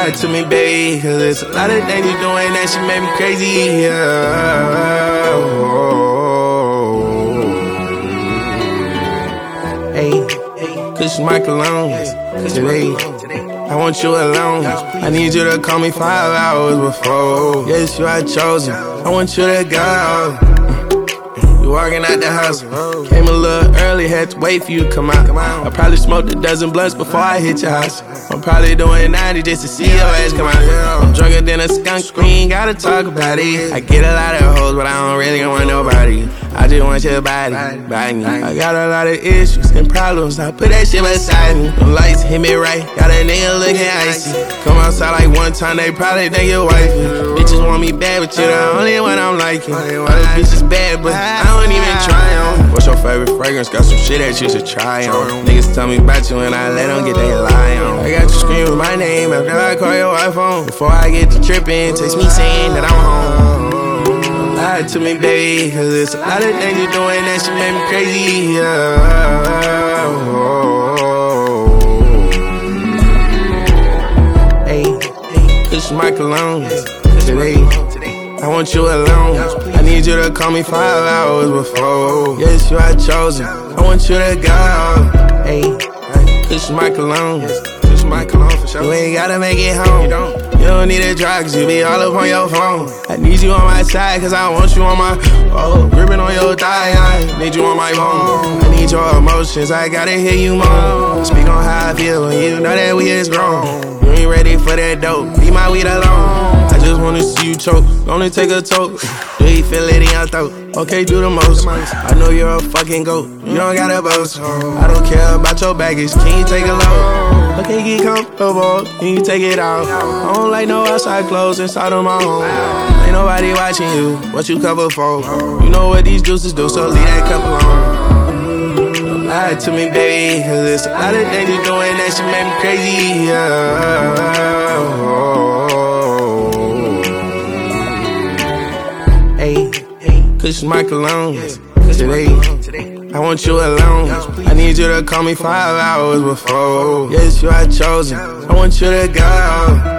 Lie to me, baby, cause there's a lot of things you doing that shit make me crazy. Hey, cause my cologne today. I want you alone. I need you to call me 5 hours before. Yes, you are chosen. I want you to go. You walking out the house. Came a little early, had to wait for you to come out. I probably smoked a dozen blunts before I hit your house. I'm probably doing 90 just to see your ass come out. I'm drunker than a skunk, we ain't gotta talk about it. I get a lot of hoes, but I don't really want nobody. I just want your body. I got a lot of issues and problems, I put that shit beside me. The lights hit me right, got a nigga looking icy. Come outside like one time, they probably think you're wifey. Bitches want me bad, but you're the only one I'm liking. Other bitches bad, but I don't even try on. What's your favorite fragrance? Got some shit that you should try on. Niggas tell me about you and I let them get their lie on. I got you screaming my name after I call your wife on. Before I get to tripping, text me saying that I'm home. Lie to me, baby, cause there's a lot of things you doing that shit make me crazy. Hey, cause my cologne today. I want you alone. I need you to call me 5 hours before. Yes, you are chosen. I want you to go. Hey, cause my cologne. For sure. You ain't gotta make it home. You don't need a drive cause you be all up on your phone. I need you on my side cause I want you on my gripping on your thigh. I need you on my phone. I need your emotions, I gotta hear you moan. Speak on how I feel when you know that we is grown. You ain't ready for that dope, leave my weed alone. I just wanna see you choke, only take a toke. Do you feel it in your throat? Okay, do the most. I know you're a fucking goat, you don't gotta boast. I don't care about your baggage, can you take a load? Okay, get comfortable, can you take it out? I don't like no outside clothes inside of my home. Ain't nobody watching you, what you cover for? You know what these juices do, so leave that cup alone. Don't lie to me, baby, cause there's a lot of things you doing that shit make me crazy. Hey, cause my cologne today. I want you alone. I need you to call me 5 hours before. Yes, you are chosen. I want you to go.